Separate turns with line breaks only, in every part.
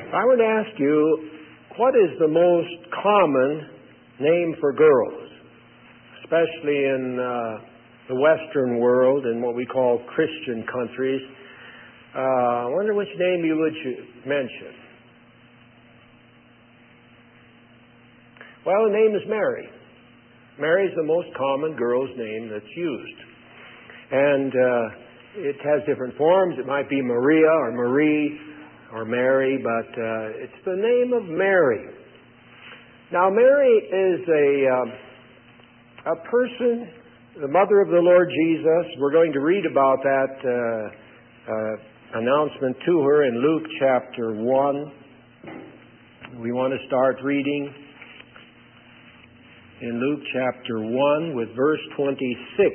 I would ask you, what is the most common name for girls, especially in the Western world and what we call Christian countries? I wonder which name you would mention. Well, the name is Mary. Mary is the most common girl's name that's used. And it has different forms. It might be Maria or Marie or Mary, but it's the name of Mary. Now, Mary is a person, the mother of the Lord Jesus. We're going to read about that announcement to her in Luke chapter 1. We want to start reading in Luke chapter 1 with verse 26.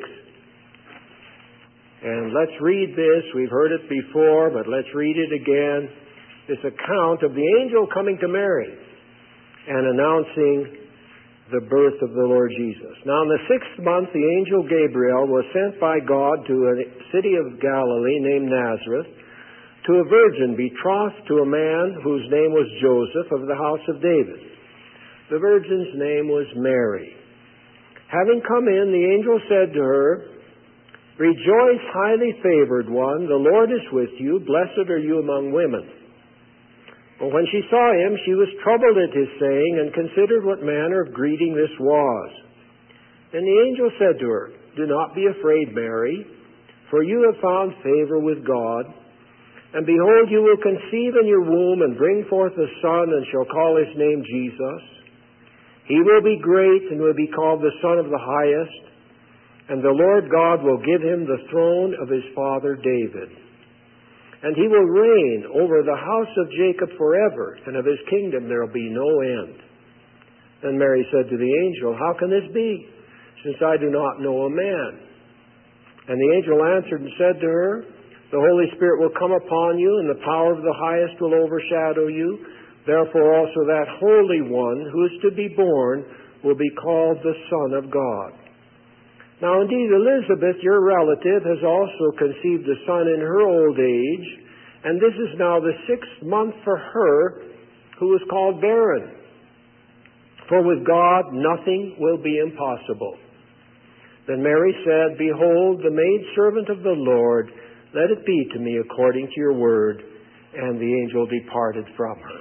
And let's read this. We've heard it before, but let's read it again. This account of the angel coming to Mary and announcing the birth of the Lord Jesus. Now, in the 6th month, the angel Gabriel was sent by God to a city of Galilee named Nazareth, to a virgin betrothed to a man whose name was Joseph of the house of David. The virgin's name was Mary. Having come in, the angel said to her, "Rejoice, highly favored one, the Lord is with you, blessed are you among women." But when she saw him, she was troubled at his saying, and considered what manner of greeting this was. And the angel said to her, "Do not be afraid, Mary, for you have found favor with God. And behold, you will conceive in your womb and bring forth a son, and shall call his name Jesus. He will be great and will be called the Son of the Highest. And the Lord God will give him the throne of his father David. And he will reign over the house of Jacob forever, and of his kingdom there will be no end." Then Mary said to the angel, "How can this be, since I do not know a man?" And the angel answered and said to her, "The Holy Spirit will come upon you, and the power of the Highest will overshadow you. Therefore also that Holy One who is to be born will be called the Son of God. Now indeed Elizabeth, your relative, has also conceived a son in her old age, and this is now the 6th month for her who was called barren. For with God nothing will be impossible." Then Mary said, "Behold, the maidservant of the Lord, let it be to me according to your word." And the angel departed from her.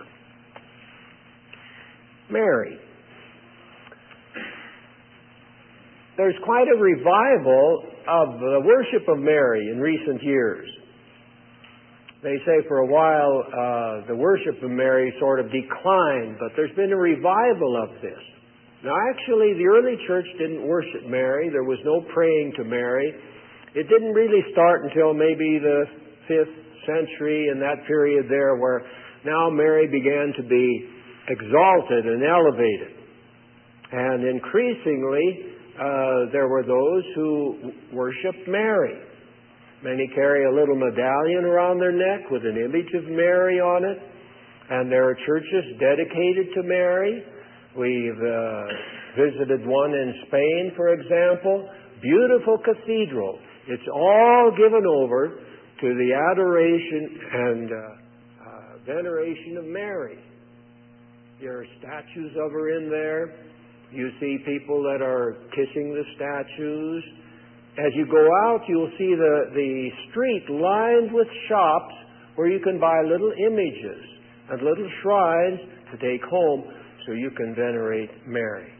Mary. There's quite a revival of the worship of Mary in recent years. They say for a while the worship of Mary sort of declined, but there's been a revival of this. Now actually the early church didn't worship Mary. There was no praying to Mary. It didn't really start until maybe the 5th century, in that period there, where now Mary began to be exalted and elevated. And increasingly, there were those who worshiped Mary. Many carry a little medallion around their neck with an image of Mary on it. And there are churches dedicated to Mary. We've visited one in Spain, for example. Beautiful cathedral. It's all given over to the adoration and veneration of Mary. There are statues of her in there. You see people that are kissing the statues. As you go out, you'll see the street lined with shops where you can buy little images and little shrines to take home so you can venerate Mary.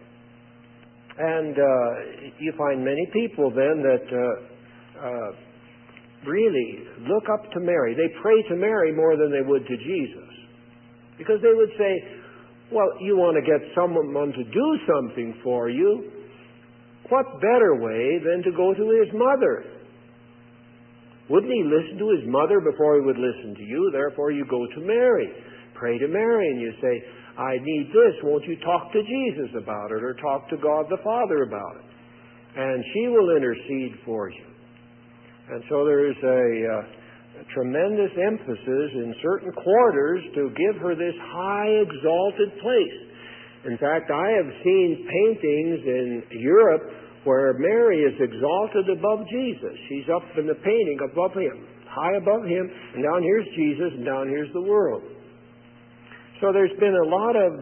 And you find many people then that really look up to Mary. They pray to Mary more than they would to Jesus. Because they would say, well, you want to get someone to do something for you. What better way than to go to his mother? Wouldn't he listen to his mother before he would listen to you? Therefore you go to Mary. Pray to Mary and you say, I need this. Won't you talk to Jesus about it, or talk to God the Father about it? And she will intercede for you. And so there is a tremendous emphasis in certain quarters to give her this high exalted place. In fact, I have seen paintings in Europe where Mary is exalted above Jesus. She's up in the painting above him, high above him, and down here's Jesus, and down here's the world. So there's been a lot of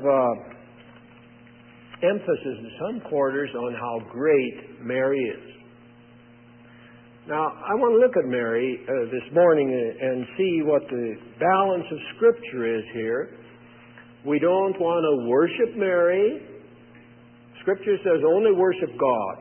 emphasis in some quarters on how great Mary is. Now, I want to look at Mary this morning and see what the balance of Scripture is here. We don't want to worship Mary. Scripture says only worship God.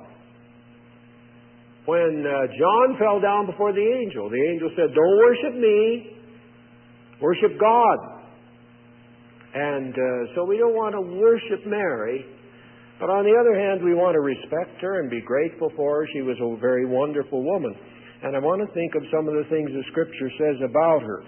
When John fell down before the angel said, "Don't worship me, worship God." And so we don't want to worship Mary. But on the other hand, we want to respect her and be grateful for her. She was a very wonderful woman. And I want to think of some of the things the Scripture says about her.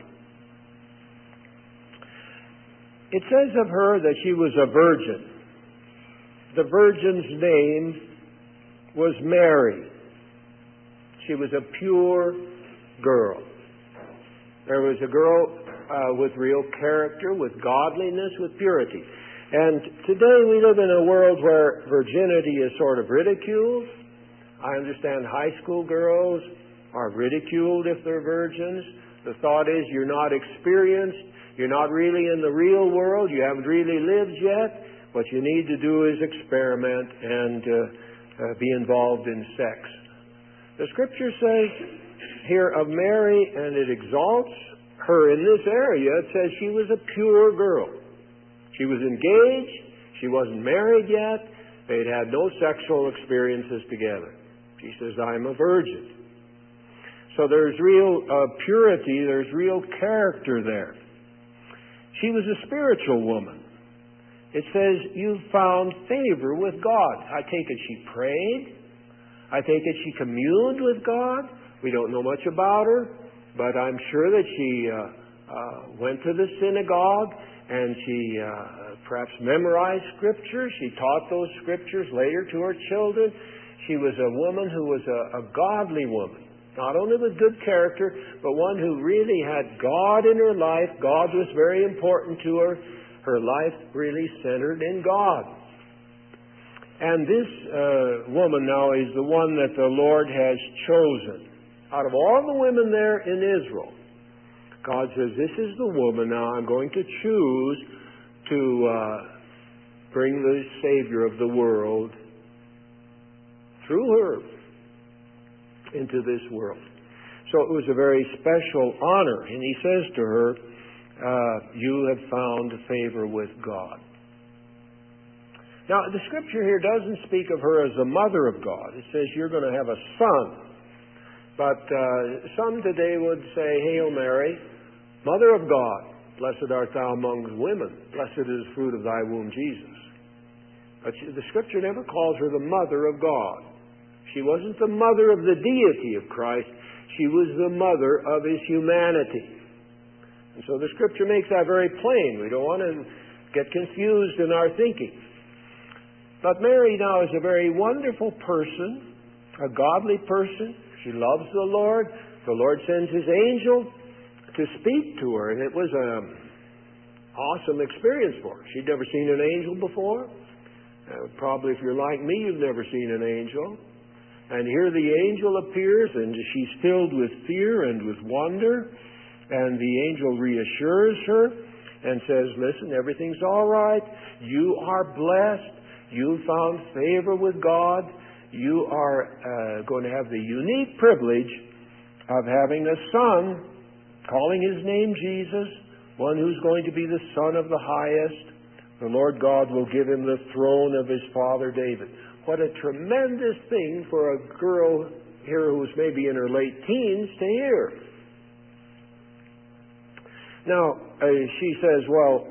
It says of her that she was a virgin. The virgin's name was Mary. She was a pure girl. There was a girl with real character, with godliness, with purity. And today we live in a world where virginity is sort of ridiculed. I understand high school girls are ridiculed if they're virgins. The thought is you're not experienced, you're not really in the real world, you haven't really lived yet. What you need to do is experiment and be involved in sex. The Scripture says here of Mary, and it exalts her in this area, it says she was a pure girl. She was engaged. She wasn't married yet. They'd had no sexual experiences together. She says, "I'm a virgin." So there's real purity. There's real character there. She was a spiritual woman. It says, "You found favor with God." I take it she prayed. I take it she communed with God. We don't know much about her, but I'm sure that she went to the synagogue and she perhaps memorized Scripture. She taught those Scriptures later to her children. She was a woman who was a godly woman, not only with good character, but one who really had God in her life. God was very important to her. Her life really centered in God. And this woman now is the one that the Lord has chosen. Out of all the women there in Israel, God says, "This is the woman now I'm going to choose to bring the Savior of the world through her into this world." So it was a very special honor. And he says to her, "You have found favor with God." Now, the Scripture here doesn't speak of her as the mother of God. It says you're going to have a son. But some today would say, "Hail Mary, Mother of God, blessed art thou among women. Blessed is the fruit of thy womb, Jesus." But the Scripture never calls her the Mother of God. She wasn't the mother of the deity of Christ. She was the mother of His humanity. And so the Scripture makes that very plain. We don't want to get confused in our thinking. But Mary now is a very wonderful person, a godly person. She loves the Lord. The Lord sends His angel to speak to her, and it was an awesome experience for her. She'd never seen an angel before. Probably if you're like me, you've never seen an angel. And here the angel appears, and she's filled with fear and with wonder. And the angel reassures her and says, "Listen, everything's all right. You are blessed. You found favor with God. You are going to have the unique privilege of having a son, calling his name Jesus, one who's going to be the Son of the Highest. The Lord God will give him the throne of his father David." What a tremendous thing for a girl here who's maybe in her late teens to hear. Now, she says, "Well,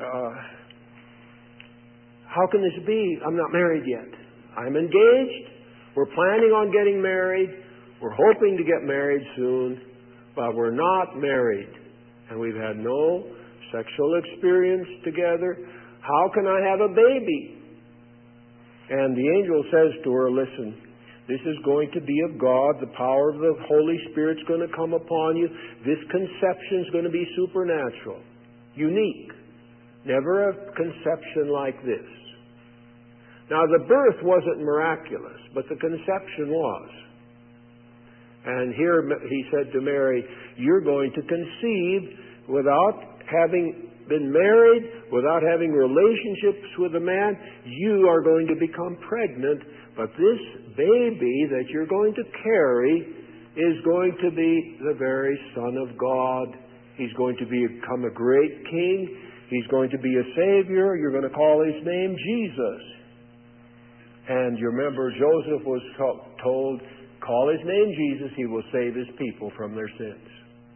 how can this be? I'm not married yet. I'm engaged. We're planning on getting married. We're hoping to get married soon, but we're not married. And we've had no sexual experience together. How can I have a baby?" And the angel says to her, "Listen, this is going to be of God. The power of the Holy Spirit's going to come upon you. This conception's going to be supernatural, unique. Never a conception like this." Now, the birth wasn't miraculous, but the conception was. And here he said to Mary, "You're going to conceive without having been married, without having relationships with a man, you are going to become pregnant. But this baby that you're going to carry is going to be the very Son of God. He's going to become a great king. He's going to be a Savior. You're going to call His name Jesus. And you remember Joseph was told, call His name Jesus. He will save His people from their sins.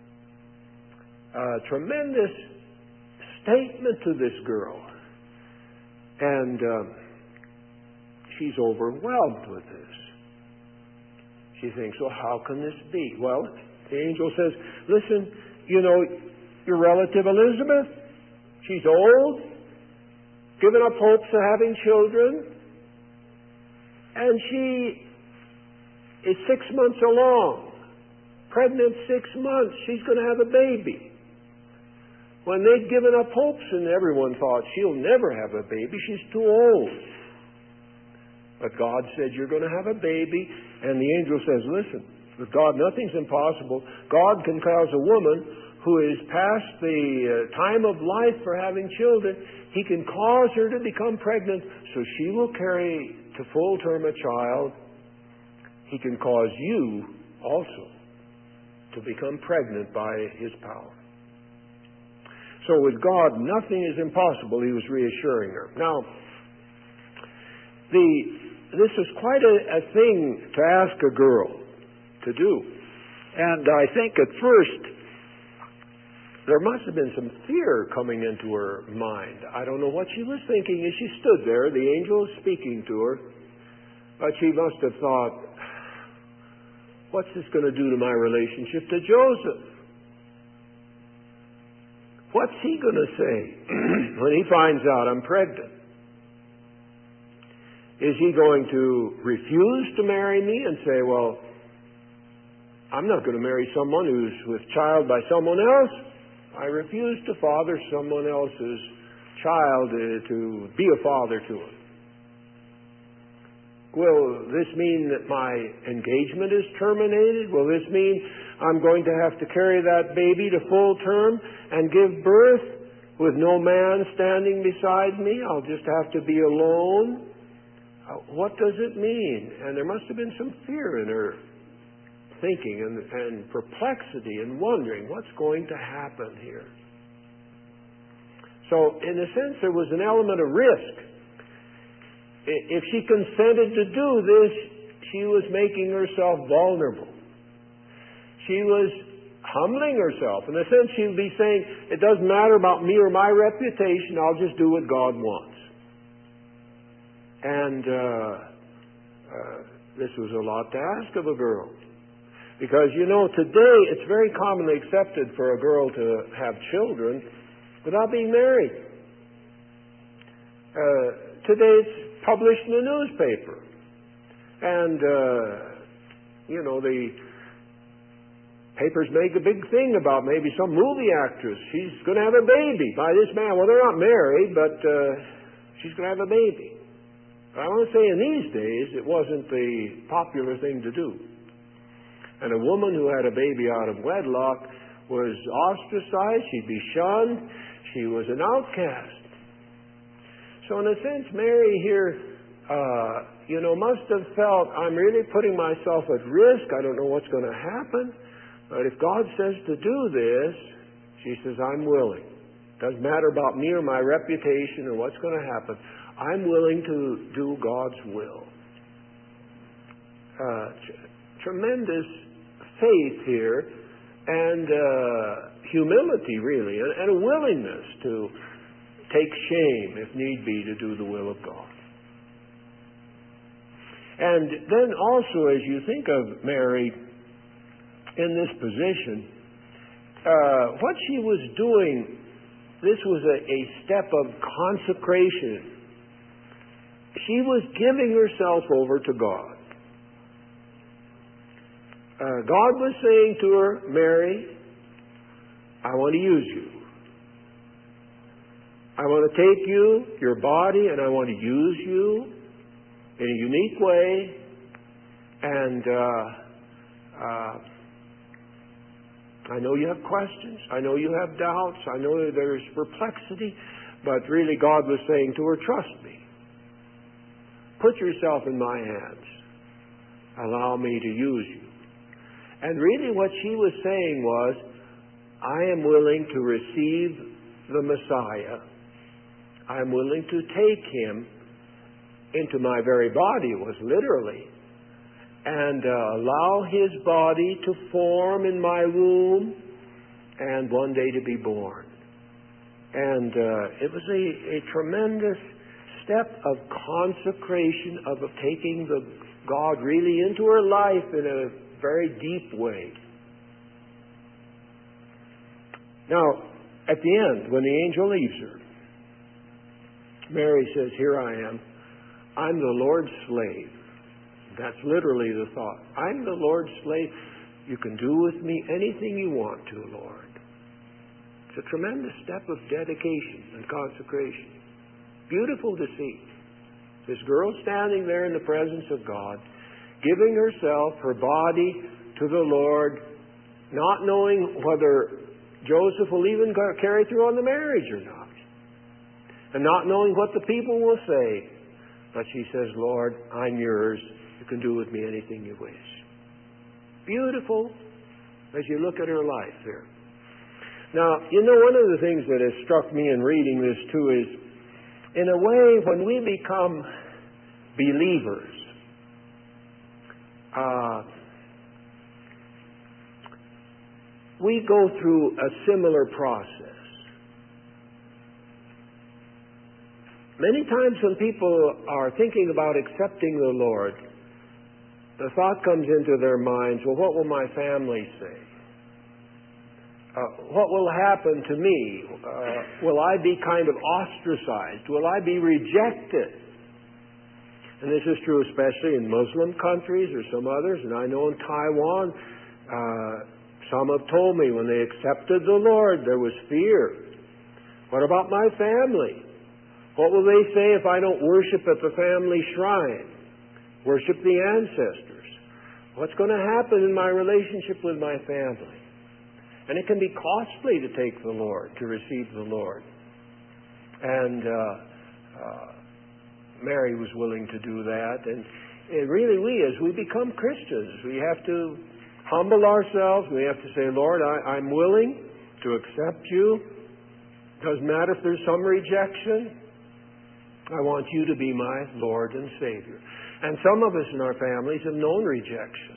A tremendous statement to this girl. And she's overwhelmed with this. She thinks, well, how can this be? Well, the angel says, listen, you know, your relative Elizabeth, she's old, given up hopes of having children, and she is 6 months along, pregnant 6 months. She's going to have a baby. When they'd given up hopes, and everyone thought, she'll never have a baby, she's too old. But God said, you're going to have a baby. And the angel says, listen, with God nothing's impossible. God can cause a woman who is past the time of life for having children, He can cause her to become pregnant so she will carry to full term a child. He can cause you also to become pregnant by His power. So with God, nothing is impossible, He was reassuring her. Now, this is quite a thing to ask a girl to do. And I think at first, there must have been some fear coming into her mind. I don't know what she was thinking as she stood there. The angel is speaking to her. But she must have thought, what's this going to do to my relationship to Joseph? What's he going to say when he finds out I'm pregnant? Is he going to refuse to marry me and say, well, I'm not going to marry someone who's with child by someone else? I refuse to father someone else's child to be a father to him. Will this mean that my engagement is terminated? Will this mean I'm going to have to carry that baby to full term and give birth with no man standing beside me? I'll just have to be alone. What does it mean? And there must have been some fear in her thinking and perplexity and wondering what's going to happen here. So, in a sense, there was an element of risk. If she consented to do this, she was making herself vulnerable. She was humbling herself. In a sense, she would be saying, it doesn't matter about me or my reputation, I'll just do what God wants. And this was a lot to ask of a girl. Because, you know, today it's very commonly accepted for a girl to have children without being married. Today it's published in the newspaper. And, you know, the papers make a big thing about maybe some movie actress. She's going to have a baby by this man. Well, they're not married, but she's going to have a baby. But I want to say in these days, it wasn't the popular thing to do. And a woman who had a baby out of wedlock was ostracized. She'd be shunned. She was an outcast. So in a sense, Mary here, you know, must have felt, I'm really putting myself at risk. I don't know what's going to happen. But if God says to do this, she says, I'm willing. Doesn't matter about me or my reputation or what's going to happen. I'm willing to do God's will. Tremendous faith here and humility, really, and a willingness to take shame, if need be, to do the will of God. And then also, as you think of Mary in this position, what she was doing, this was a step of consecration. She was giving herself over to God. God was saying to her, Mary, I want to use you. I want to take you, your body, and I want to use you in a unique way. And I know you have questions. I know you have doubts. I know that there's perplexity. But really God was saying to her, trust me. Put yourself in my hands. Allow me to use you. And really what she was saying was, I am willing to receive the Messiah. I am willing to take him into my very body, it was literally, and allow his body to form in my womb and one day to be born. And it was a tremendous step of consecration, of taking God really into her life in a very deep way. Now, at the end, when the angel leaves her, Mary says, here I am. I'm the Lord's slave. That's literally the thought. I'm the Lord's slave. You can do with me anything you want to, Lord. It's a tremendous step of dedication and consecration. Beautiful to see. This girl standing there in the presence of God, giving herself, her body to the Lord, not knowing whether Joseph will even carry through on the marriage or not, and not knowing what the people will say. But she says, Lord, I'm yours. You can do with me anything you wish. Beautiful as you look at her life there. Now, one of the things that has struck me in reading this too is, in a way, when we become believers, we go through a similar process. Many times when people are thinking about accepting the Lord, the thought comes into their minds, well, what will my family say? What will happen to me? Will I be kind of ostracized? Will I be rejected? And this is true especially in Muslim countries or some others. And I know in Taiwan, some have told me when they accepted the Lord, there was fear. What about my family? What will they say if I don't worship at the family shrine? Worship the ancestors? What's going to happen in my relationship with my family? And it can be costly to take the Lord, to receive the Lord. And Mary was willing to do that. And really, as we become Christians, we have to humble ourselves. We have to say, Lord, I'm willing to accept you. Doesn't matter if there's some rejection. I want you to be my Lord and Savior. And some of us in our families have known rejection.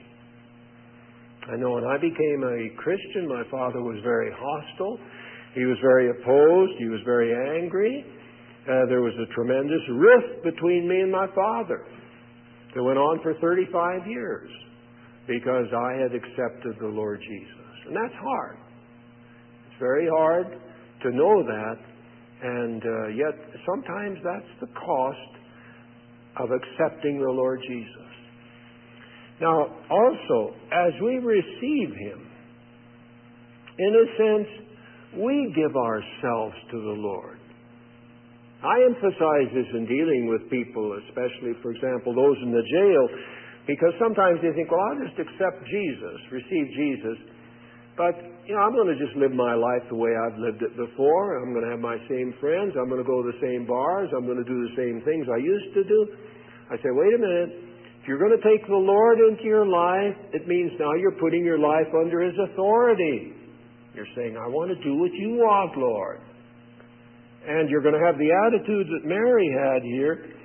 I know when I became a Christian, my father was very hostile. He was very opposed. He was very angry. There was a tremendous rift between me and my father that went on for 35 years because I had accepted the Lord Jesus. And that's hard. It's very hard to know that. And yet, sometimes that's the cost of accepting the Lord Jesus. Now, also, as we receive Him, in a sense, we give ourselves to the Lord. I emphasize this in dealing with people, especially, for example, those in the jail, because sometimes they think, well, I'll just accept Jesus, receive Jesus, but I'm going to just live my life the way I've lived it before. I'm going to have my same friends. I'm going to go to the same bars. I'm going to do the same things I used to do. I say, wait a minute. If you're going to take the Lord into your life, it means now you're putting your life under His authority. You're saying, I want to do what you want, Lord. And you're going to have the attitude that Mary had here.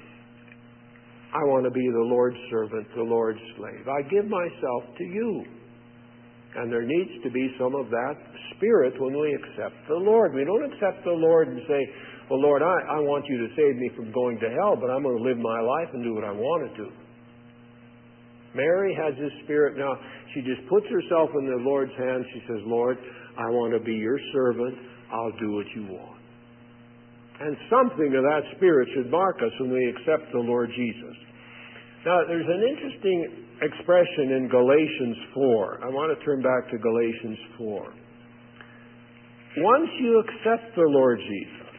I want to be the Lord's servant, the Lord's slave. I give myself to you. And there needs to be some of that spirit when we accept the Lord. We don't accept the Lord and say, well, Lord, I want you to save me from going to hell, but I'm going to live my life and do what I want to do. Mary has this spirit now. She just puts herself in the Lord's hands. She says, Lord, I want to be your servant. I'll do what you want. And something of that spirit should mark us when we accept the Lord Jesus. Now, there's an interesting expression in Galatians 4. I want to turn back to Galatians 4. Once you accept the Lord Jesus,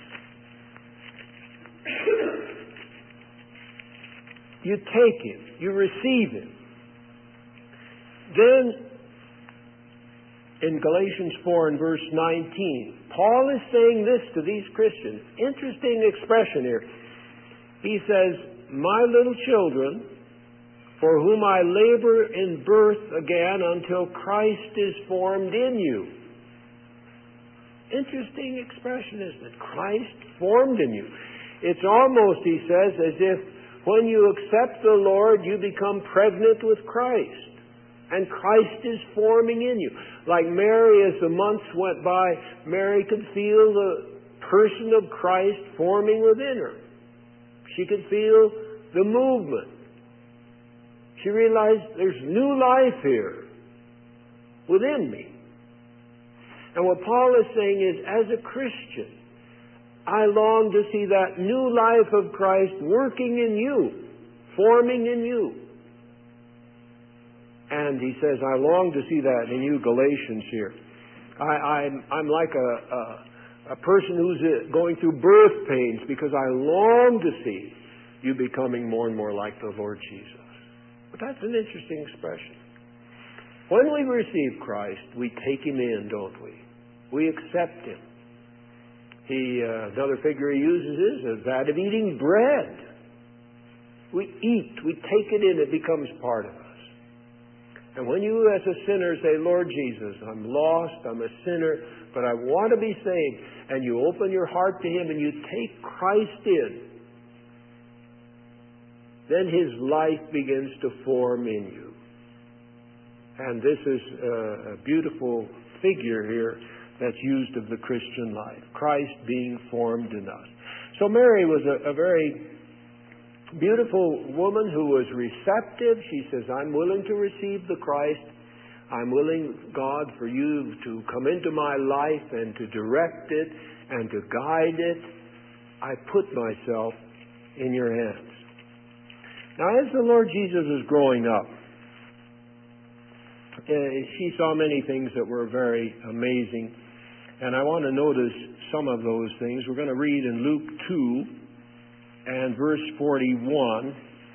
you take Him, you receive Him, then in Galatians 4 and verse 19. Paul is saying this to these Christians. Interesting expression here. He says, "My little children, for whom I labor in birth again until Christ is formed in you." Interesting expression, isn't it? Christ formed in you. It's almost, he says, as if when you accept the Lord, you become pregnant with Christ. And Christ is forming in you. Like Mary, as the months went by, Mary could feel the person of Christ forming within her. She could feel the movement. She realized there's new life here within me. And what Paul is saying is, as a Christian, I long to see that new life of Christ working in you, forming in you. And he says, I long to see that in you Galatians here. I'm like a person who's going through birth pains because I long to see you becoming more and more like the Lord Jesus. But that's an interesting expression. When we receive Christ, we take Him in, don't we? We accept Him. Another figure he uses is that of eating bread. We eat, we take it in, it becomes part of us. And when you as a sinner say, Lord Jesus, I'm lost, I'm a sinner, but I want to be saved, and you open your heart to Him and you take Christ in, then His life begins to form in you. And this is a beautiful figure here that's used of the Christian life. Christ being formed in us. So Mary was a very beautiful woman who was receptive. She says, I'm willing to receive the Christ. I'm willing, God, for you to come into my life and to direct it and to guide it. I put myself in your hands. Now, as the Lord Jesus was growing up, she saw many things that were very amazing. And I want to notice some of those things. We're going to read in Luke 2 and verse 41.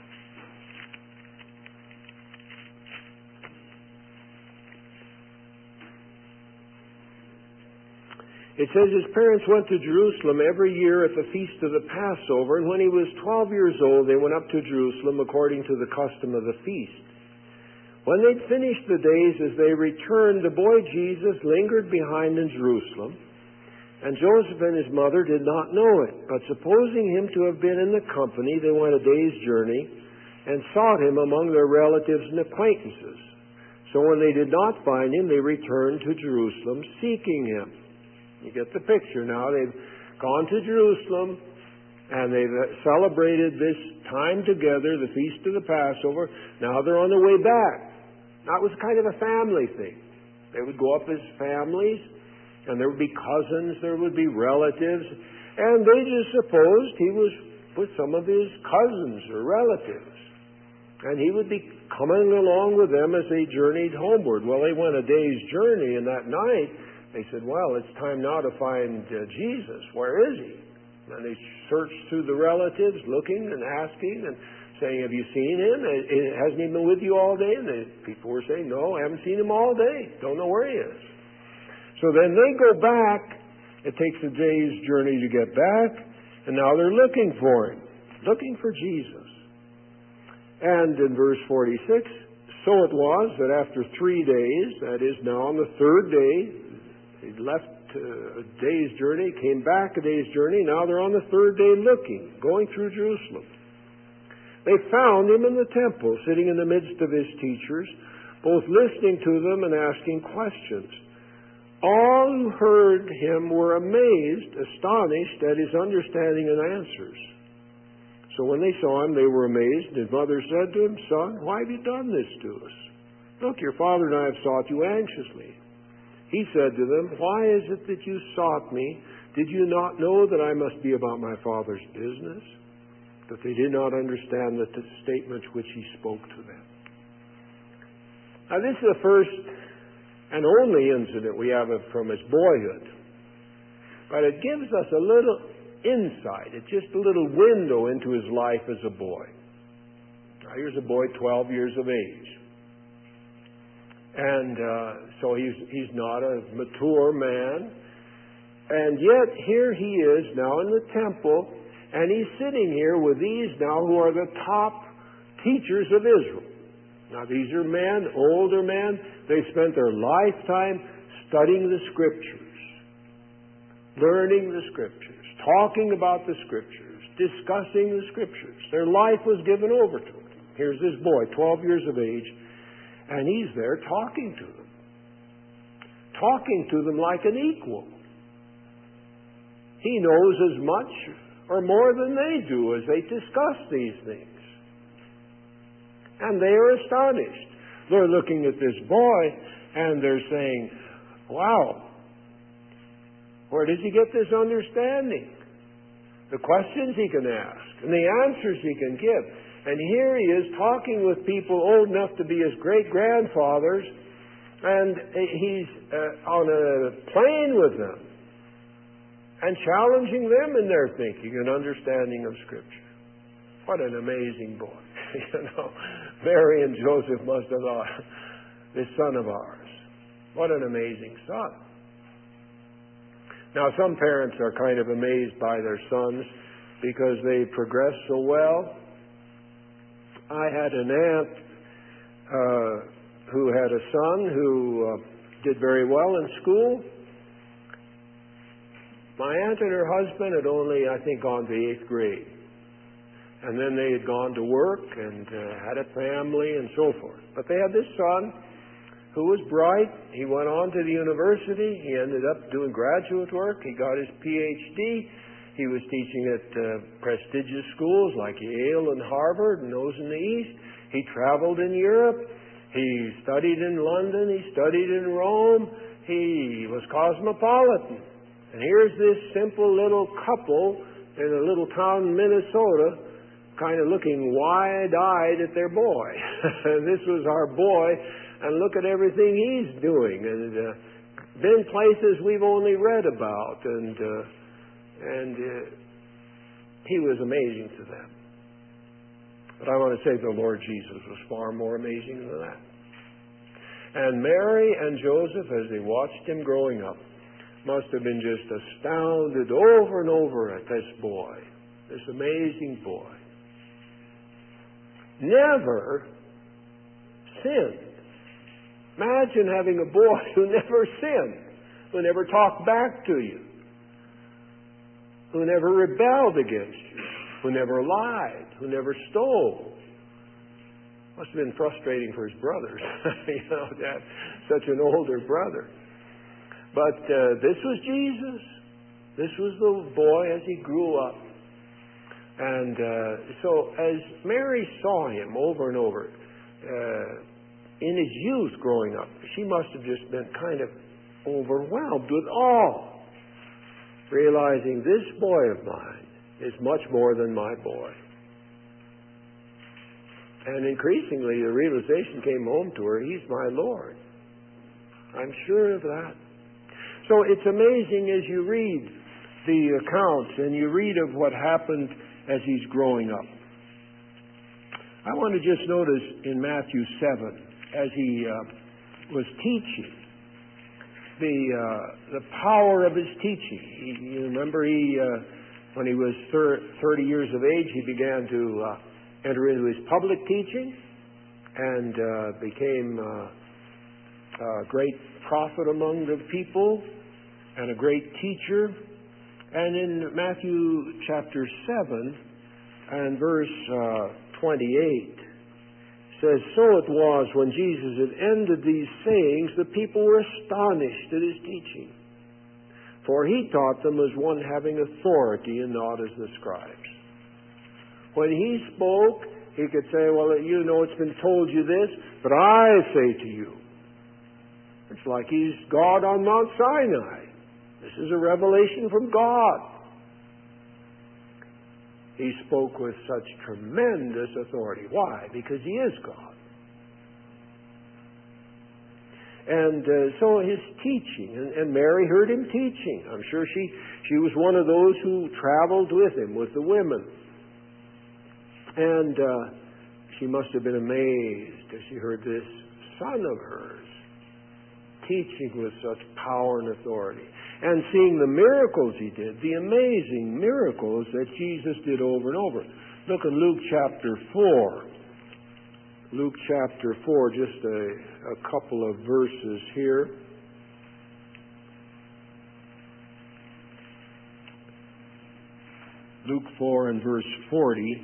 It says his parents went to Jerusalem every year at the feast of the Passover, and when he was 12 years old, they went up to Jerusalem according to the custom of the feast. When they'd finished the days, as they returned, the boy Jesus lingered behind in Jerusalem, and Joseph and his mother did not know it. But supposing him to have been in the company, they went a day's journey and sought him among their relatives and acquaintances. So when they did not find him, they returned to Jerusalem seeking him. You get the picture now. They've gone to Jerusalem, and they've celebrated this time together, the Feast of the Passover. Now they're on their way back. That was kind of a family thing. They would go up as families, and there would be cousins, there would be relatives, and they just supposed he was with some of his cousins or relatives. And he would be coming along with them as they journeyed homeward. Well, they went a day's journey, and that night they said, well, it's time now to find Jesus. Where is he? And they searched through the relatives, looking and asking and saying, have you seen him? Hasn't he been with you all day? And the people were saying, no, I haven't seen him all day. Don't know where he is. So then they go back. It takes a day's journey to get back. And now they're looking for him, looking for Jesus. And in verse 46, so it was that after 3 days, that is now on the third day, they left a day's journey, came back a day's journey. Now they're on the third day looking, going through Jerusalem. They found him in the temple, sitting in the midst of his teachers, both listening to them and asking questions. All who heard him were amazed, astonished at his understanding and answers. So when they saw him, they were amazed. His mother said to him, Son, why have you done this to us? Look, your father and I have sought you anxiously. He said to them, why is it that you sought me? Did you not know that I must be about my Father's business? But they did not understand the statements which he spoke to them. Now, this is the first and only incident we have from his boyhood. But it gives us a little insight. It's just a little window into his life as a boy. Now, here's a boy 12 years of age. And so he's not a mature man. And yet here he is now in the temple, and he's sitting here with these now who are the top teachers of Israel. Now these are men, older men. They spent their lifetime studying the Scriptures, learning the Scriptures, talking about the Scriptures, discussing the Scriptures. Their life was given over to it. Here's this boy, 12 years of age, and he's there talking to them like an equal. He knows as much or more than they do as they discuss these things. And they are astonished. They're looking at this boy and they're saying, wow, where does he get this understanding? The questions he can ask and the answers he can give. And here he is talking with people old enough to be his great-grandfathers, and he's on a plane with them and challenging them in their thinking and understanding of Scripture. What an amazing boy. Mary and Joseph must have thought, this son of ours, what an amazing son. Now, some parents are kind of amazed by their sons because they progress so well. I had an aunt who had a son who did very well in school. My aunt and her husband had only, I think, gone to 8th grade. And then they had gone to work and had a family and so forth. But they had this son who was bright. He went on to the university. He ended up doing graduate work. He got his PhD. He was teaching at prestigious schools like Yale and Harvard and those in the East. He traveled in Europe. He studied in London. He studied in Rome. He was cosmopolitan. And here's this simple little couple in a little town in Minnesota kind of looking wide-eyed at their boy. This was our boy, and look at everything he's doing. And been places we've only read about, and he was amazing to them. But I want to say the Lord Jesus was far more amazing than that. And Mary and Joseph, as they watched him growing up, must have been just astounded over and over at this boy, this amazing boy. Never sinned. Imagine having a boy who never sinned, who never talked back to you, who never rebelled against you, who never lied, who never stole. Must have been frustrating for his brothers, to have such an older brother. But this was Jesus. This was the boy as he grew up. And so as Mary saw him over and over, in his youth growing up, she must have just been kind of overwhelmed with awe, realizing this boy of mine is much more than my boy. And increasingly the realization came home to her, he's my Lord. I'm sure of that. So it's amazing as you read the accounts and you read of what happened as he's growing up. I want to just notice in Matthew 7, as he was teaching, the power of his teaching. You remember when he was 30 years of age, he began to enter into his public teaching and became a great prophet among the people and a great teacher. And in Matthew chapter 7 and verse 28 says, "So it was when Jesus had ended these sayings, the people were astonished at his teaching. For he taught them as one having authority and not as the scribes." When he spoke, he could say, well, it's been told you this, but I say to you. It's like he's God on Mount Sinai. This is a revelation from God. He spoke with such tremendous authority. Why? Because he is God. And so his teaching, and Mary heard him teaching. I'm sure she was one of those who traveled with him, with the women. And she must have been amazed as she heard this son of hers teaching with such power and authority, and seeing the miracles he did, the amazing miracles that Jesus did over and over. Look at Luke chapter 4. Luke chapter 4, just a couple of verses here. Luke 4 and verse 40.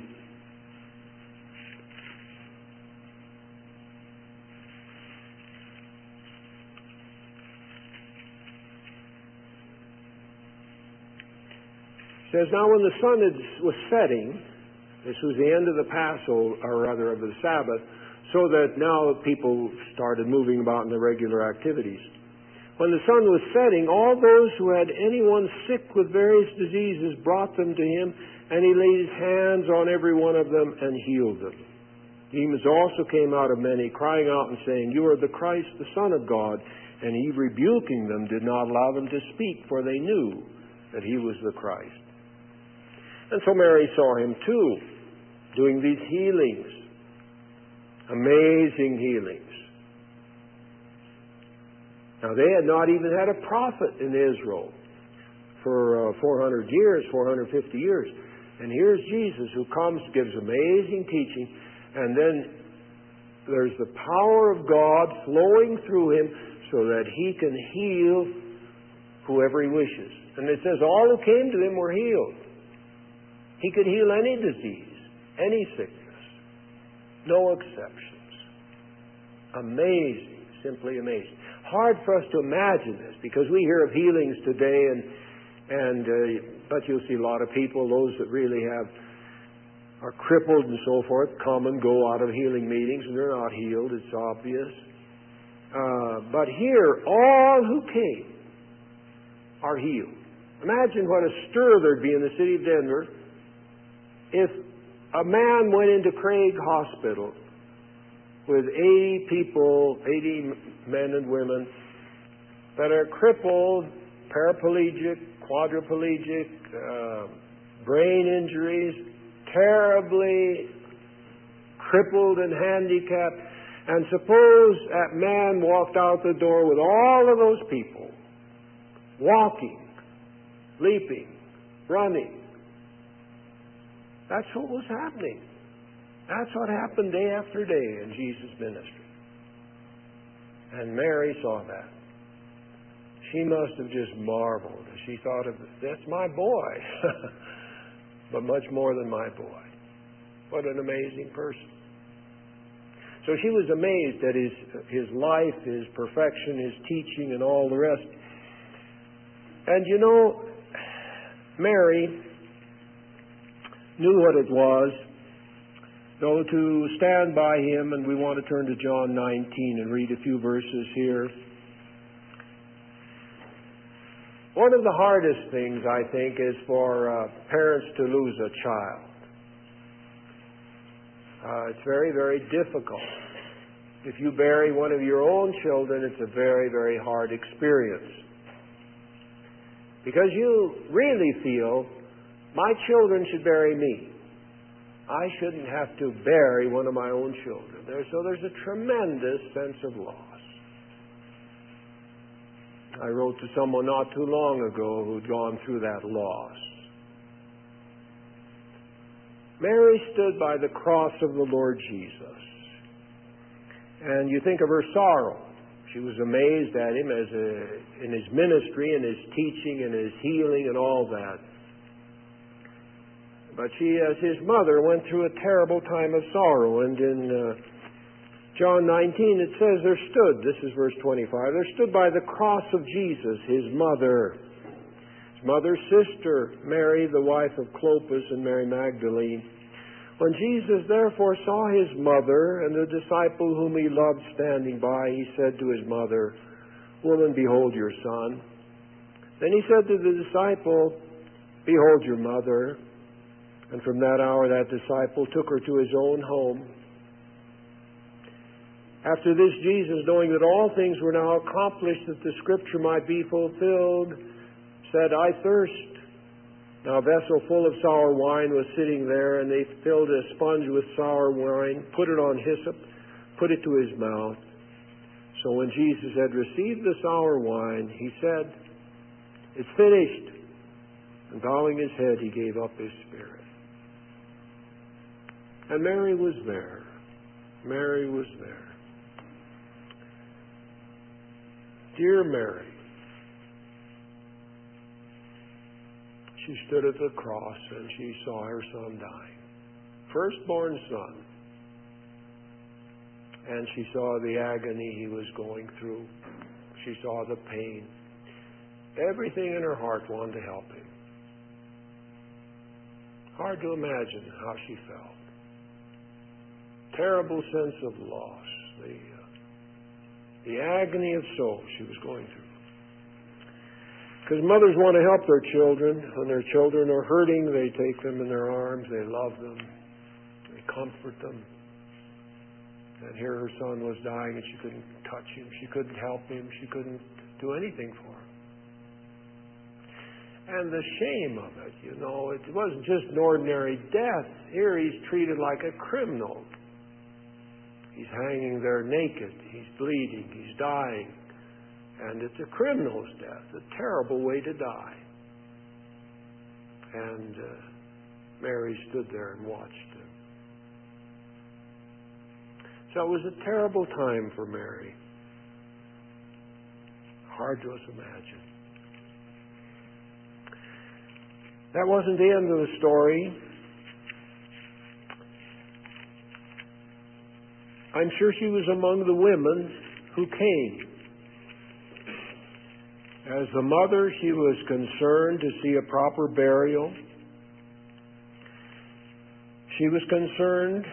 It says, now when the sun was setting, this was the end of the Passover, or rather of the Sabbath, so that now people started moving about in their regular activities. When the sun was setting, all those who had anyone sick with various diseases brought them to him, and he laid his hands on every one of them and healed them. Demons also came out of many, crying out and saying, you are the Christ, the Son of God. And he, rebuking them, did not allow them to speak, for they knew that he was the Christ. And so Mary saw him too, doing these healings, amazing healings. Now, they had not even had a prophet in Israel for 400 years, 450 years. And here's Jesus who comes, gives amazing teaching, and then there's the power of God flowing through him so that he can heal whoever he wishes. And it says all who came to him were healed. He could heal any disease, any sickness, no exceptions. Amazing, simply amazing. Hard for us to imagine this because we hear of healings today, but you'll see a lot of people, those that really are crippled and so forth, come and go out of healing meetings, and they're not healed. It's obvious. But here, all who came are healed. Imagine what a stir there'd be in the city of Denver if a man went into Craig Hospital with 80 people, 80 men and women that are crippled, paraplegic, quadriplegic, brain injuries, terribly crippled and handicapped. And suppose that man walked out the door with all of those people, walking, leaping, running. That's what was happening. That's what happened day after day in Jesus' ministry. And Mary saw that. She must have just marveled. She thought of, that's my boy. But much more than my boy. What an amazing person. So she was amazed at his life, his perfection, his teaching, and all the rest. And you know, Mary knew what it was, though, to stand by him, and we want to turn to John 19 and read a few verses here. One of the hardest things, I think, is for parents to lose a child. It's very, very difficult. If you bury one of your own children, it's a very, very hard experience. Because you really feel, my children should bury me. I shouldn't have to bury one of my own children. So there's a tremendous sense of loss. I wrote to someone not too long ago who'd gone through that loss. Mary stood by the cross of the Lord Jesus. And you think of her sorrow. She was amazed at him in his ministry and his teaching and his healing and all that. But she, as his mother, went through a terrible time of sorrow. And in John 19 it says there stood, this is verse 25, there stood by the cross of Jesus his mother, his mother's sister, Mary, the wife of Clopas, and Mary Magdalene. When Jesus therefore saw his mother and the disciple whom he loved standing by, he said to his mother, Woman, behold your son. Then he said to the disciple, Behold your mother. And from that hour that disciple took her to his own home. After this, Jesus, knowing that all things were now accomplished, that the scripture might be fulfilled, said, I thirst. Now a vessel full of sour wine was sitting there, and they filled a sponge with sour wine, put it on hyssop, put it to his mouth. So when Jesus had received the sour wine, he said, "It's finished." And bowing his head, he gave up his spirit. And Mary was there. Mary was there. Dear Mary, she stood at the cross and she saw her son dying. Firstborn son. And she saw the agony he was going through. She saw the pain. Everything in her heart wanted to help him. Hard to imagine how she felt. Terrible sense of loss. The agony of soul she was going through. Because mothers want to help their children. When their children are hurting, they take them in their arms. They love them. They comfort them. And here her son was dying and she couldn't touch him. She couldn't help him. She couldn't do anything for him. And the shame of it, it wasn't just an ordinary death. Here he's treated like a criminal. He's hanging there naked. He's bleeding. He's dying. And it's a criminal's death, a terrible way to die. And Mary stood there and watched him. So it was a terrible time for Mary. Hard to imagine. That wasn't the end of the story. I'm sure she was among the women who came. As the mother, she was concerned to see a proper burial. She was concerned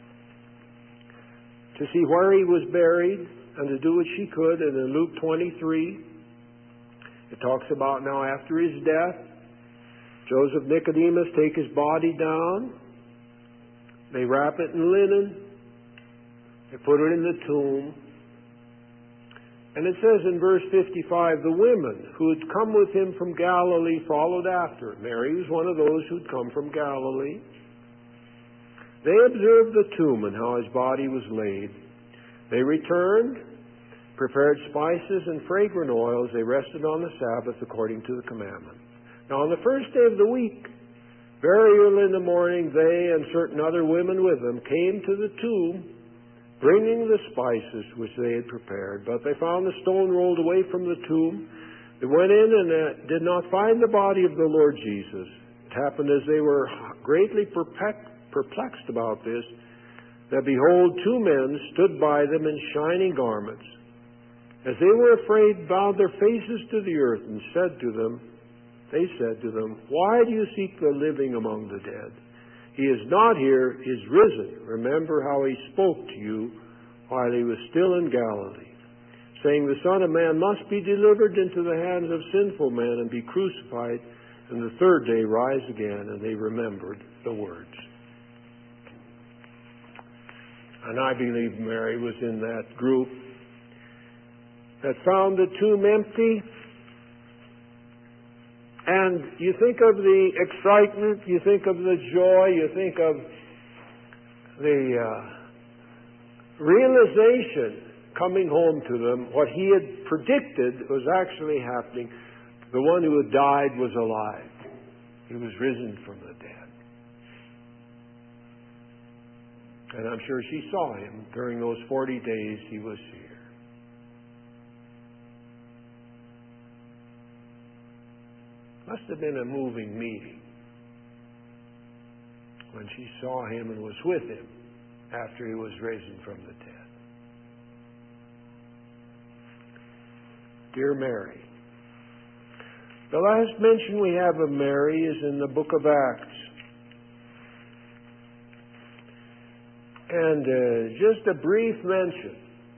to see where he was buried and to do what she could. And in Luke 23, it talks about now after his death, Joseph, Nicodemus take his body down. They wrap it in linen. They put it in the tomb. And it says in verse 55, the women who had come with him from Galilee followed after. Mary was one of those who'd come from Galilee. They observed the tomb and how his body was laid. They returned, prepared spices and fragrant oils. They rested on the Sabbath according to the commandment. Now on the first day of the week, very early in the morning, they and certain other women with them came to the tomb, bringing the spices which they had prepared. But they found the stone rolled away from the tomb. They went in and did not find the body of the Lord Jesus. It happened as they were greatly perplexed about this, that behold, two men stood by them in shining garments. As they were afraid, bowed their faces to the earth and they said to them, why do you seek the living among the dead? He is not here, he is risen. Remember how he spoke to you while he was still in Galilee, saying, the Son of Man must be delivered into the hands of sinful men and be crucified, and the third day rise again. And they remembered the words. And I believe Mary was in that group that found the tomb empty. And you think of the excitement, you think of the joy, you think of the realization coming home to them. What he had predicted was actually happening. The one who had died was alive. He was risen from the dead. And I'm sure she saw him during those 40 days he was here. Must have been a moving meeting when she saw him and was with him after he was risen from the dead. Dear Mary. The last mention we have of Mary is in the book of Acts. And just a brief mention.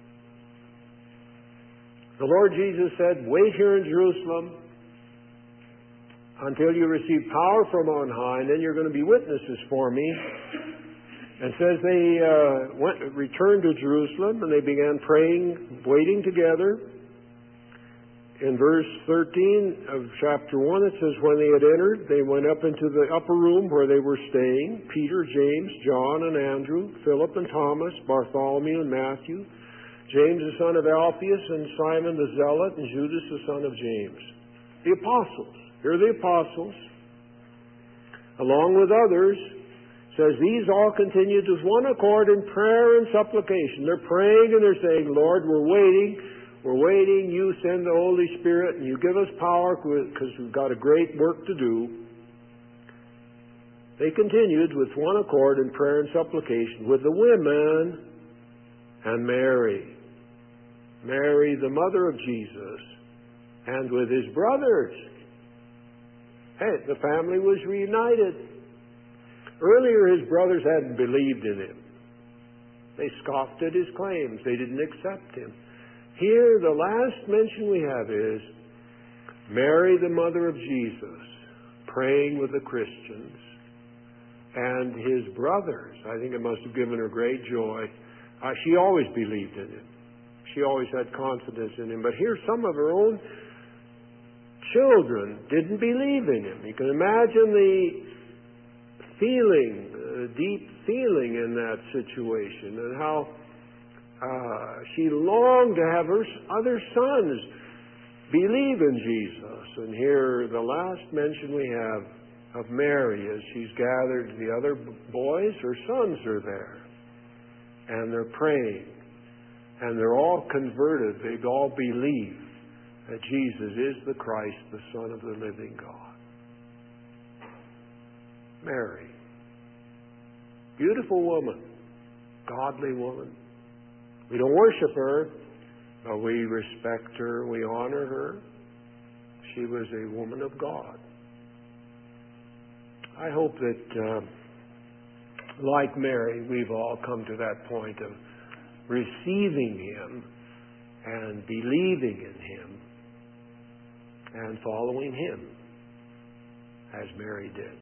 The Lord Jesus said, wait here in Jerusalem until you receive power from on high, and then you're going to be witnesses for me. And says they returned to Jerusalem, and they began praying, waiting together. In verse 13 of chapter 1, it says, when they had entered, they went up into the upper room where they were staying, Peter, James, John, and Andrew, Philip and Thomas, Bartholomew and Matthew, James the son of Alphaeus, and Simon the Zealot, and Judas the son of James. The apostles. Here are the apostles, along with others. Says these all continued with one accord in prayer and supplication. They're praying and they're saying, Lord, we're waiting, you send the Holy Spirit and you give us power because we've got a great work to do. They continued with one accord in prayer and supplication with the women and Mary. Mary, the mother of Jesus, and with his brothers. Hey, the family was reunited. Earlier, his brothers hadn't believed in him. They scoffed at his claims. They didn't accept him. Here, the last mention we have is Mary, the mother of Jesus, praying with the Christians, and his brothers. I think it must have given her great joy. She always believed in him. She always had confidence in him. But here, some of her own children didn't believe in him. You can imagine the deep feeling in that situation, and how she longed to have her other sons believe in Jesus. And here, the last mention we have of Mary is she's gathered the other boys, her sons are there, and they're praying, and they're all converted. They all believe that Jesus is the Christ, the Son of the living God. Mary, beautiful woman, godly woman. We don't worship her, but we respect her, we honor her. She was a woman of God. I hope that, like Mary, we've all come to that point of receiving him and believing in him and following him as Mary did.